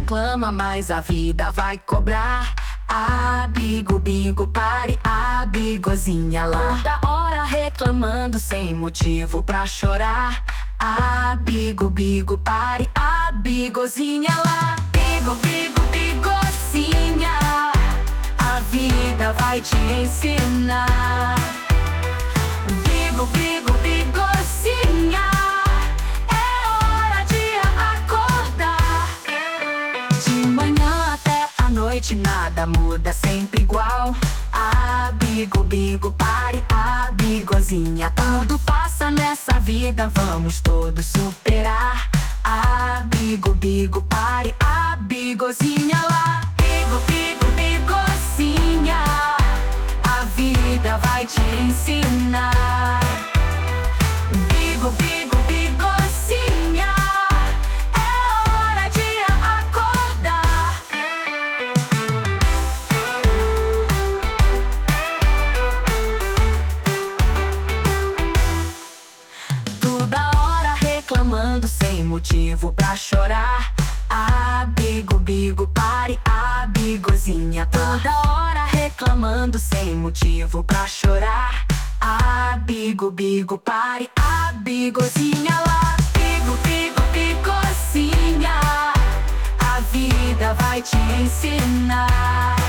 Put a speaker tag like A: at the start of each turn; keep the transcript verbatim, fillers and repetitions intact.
A: reclama, mas a vida vai cobrar. Ah, bigo, bigo, pare, a bigozinha lá. Toda hora reclamando sem motivo pra chorar. Ah, bigo, bigo, pare, a bigozinha lá. Bigo, bigo, bigozinha, a vida vai te ensinar. Bigo, bigo, bigozinha, é hora de acordar. De manhã até a noite nada muda, sempre igual. Ah, bigo, bigo, pare, a bigozinha. Tudo passa nessa vida, vamos todos superar. Ah, bigo, bigo, pare, a bigozinha lá. Bigo, bigo, bigozinha, a vida vai te ensinar. Bigo, bigo, bigozinha, é hora de acordar. Toda hora reclamando sem motivo pra chorar. Ah, bigo, bigo, pare, a bigozinha. Toda hora reclamando sem motivo pra chorar. Ah, bigo, bigo, pare, a bigozinha lá. Bigo, bigo, bigozinha, a vida vai te ensinar.